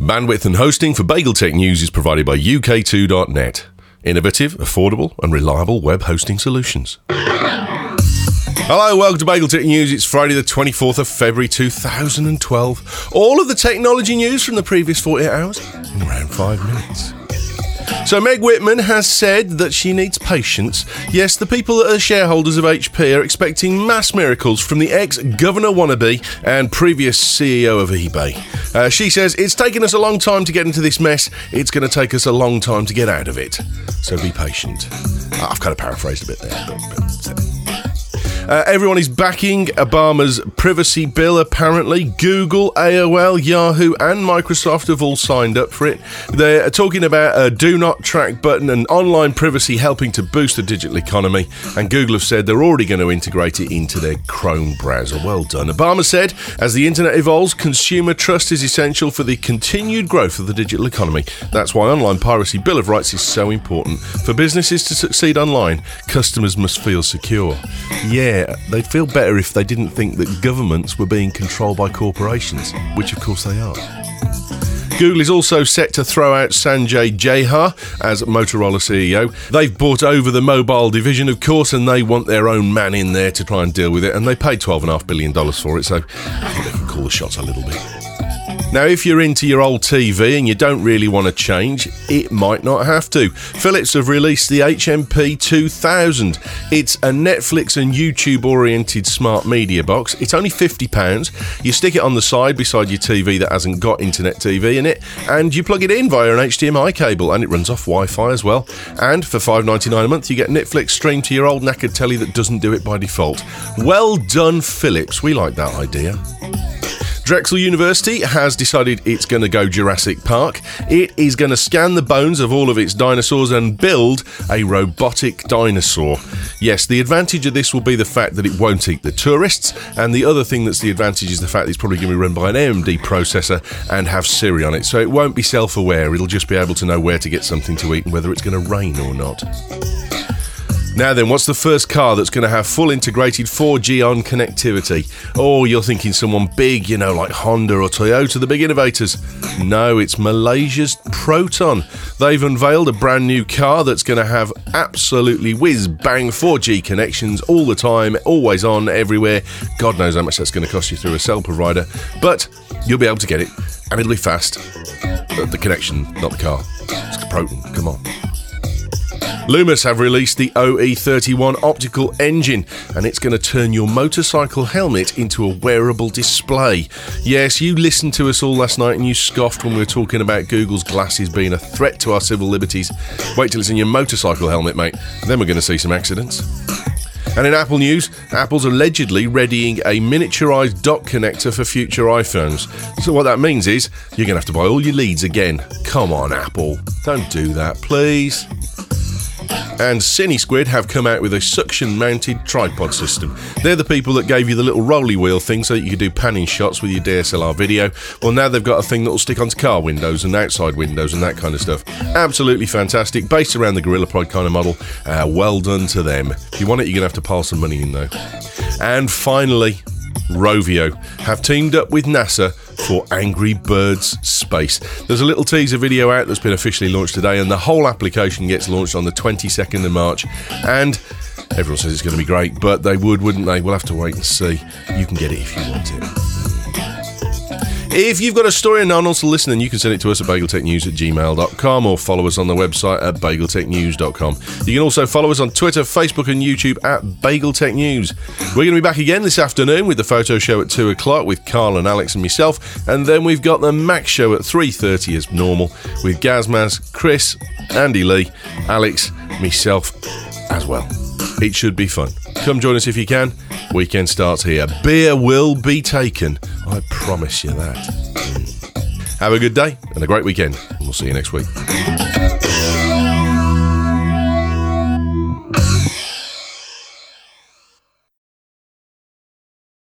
Bandwidth and hosting for Bagel Tech News is provided by UK2.net. Innovative, affordable and reliable web hosting solutions. Hello, welcome to Bagel Tech News. It's Friday the 24th of February 2012. All of the technology news from the previous 48 hours in around 5 minutes. So Meg Whitman has said that she needs patience. Yes, the people that are shareholders of HP are expecting mass miracles from the ex-governor wannabe and previous CEO of eBay. She says, it's taken us a long time to get into this mess. It's going to take us a long time to get out of it. So be patient. I've kind of paraphrased a bit there. Everyone is backing Obama's privacy bill, apparently. Google, AOL, Yahoo and Microsoft have all signed up for it. They're talking about a do not track button and online privacy helping to boost the digital economy. And Google have said they're already going to integrate it into their Chrome browser. Well done. Obama said, as the internet evolves, consumer trust is essential for the continued growth of the digital economy. That's why online piracy Bill of Rights is so important. For businesses to succeed online, customers must feel secure. Yeah, they'd feel better if they didn't think that governments were being controlled by corporations, which of course they are. Google is also set to throw out Sanjay Jha as Motorola CEO. They've bought over the mobile division, of course, and they want their own man in there to try and deal with it, and they paid $12.5 billion for it, so I think they can call the shots a little bit. Now, if you're into your old TV and you don't really want to change, it might not have to. Philips have released the HMP 2000. It's a Netflix and YouTube-oriented smart media box. It's only £50. You stick it on the side beside your TV that hasn't got internet TV in it, and you plug it in via an HDMI cable, and it runs off Wi-Fi as well. And for $5.99 a month, you get Netflix streamed to your old knackered telly that doesn't do it by default. Well done, Philips. We like that idea. Drexel University has decided it's going to go Jurassic Park. It is going to scan the bones of all of its dinosaurs and build a robotic dinosaur. Yes, the advantage of this will be the fact that it won't eat the tourists, and the other thing that's the advantage is the fact that it's probably going to be run by an AMD processor and have Siri on it, so it won't be self-aware. It'll just be able to know where to get something to eat and whether it's going to rain or not. Now then, what's the first car that's going to have full integrated 4G on connectivity? Oh, you're thinking someone big, like Honda or Toyota, the big innovators. No, it's Malaysia's Proton. They've unveiled a brand new car that's going to have absolutely whiz-bang 4G connections all the time, always on, everywhere. God knows how much that's going to cost you through a cell provider, but you'll be able to get it, and it'll be fast. The connection, not the car. It's Proton, come on. Loomis have released the OE31 optical engine, and it's going to turn your motorcycle helmet into a wearable display. Yes, you listened to us all last night and you scoffed when we were talking about Google's glasses being a threat to our civil liberties. Wait till it's in your motorcycle helmet, mate. Then we're going to see some accidents. And in Apple news, Apple's allegedly readying a miniaturised dock connector for future iPhones. So what that means is you're going to have to buy all your leads again. Come on, Apple. Don't do that, please. And CineSquid have come out with a suction-mounted tripod system. They're the people that gave you the little rolly wheel thing so that you could do panning shots with your DSLR video. Well, now they've got a thing that will stick onto car windows and outside windows and that kind of stuff. Absolutely fantastic, based around the GorillaPod kind of model. Well done to them. If you want it, you're going to have to pile some money in, though. And finally, Rovio have teamed up with NASA for Angry Birds Space. There's a little teaser video out that's been officially launched today, and the whole application gets launched on the 22nd of March. And everyone says it's going to be great, but they wouldn't they? We'll have to wait and see. You can get it if you want it. If you've got a story and no one wants to listen, then you can send it to us at bageltechnews@gmail.com or follow us on the website at bageltechnews.com. You can also follow us on Twitter, Facebook and YouTube at BagelTechNews. We're going to be back again this afternoon with the photo show at 2 o'clock with Carl and Alex and myself, and then we've got the Mac show at 3:30 as normal with Gazmaz, Chris, Andy Lee, Alex, myself as well. It should be fun. Come join us if you can. Weekend starts here. Beer will be taken. I promise you that. Have a good day and a great weekend. We'll see you next week.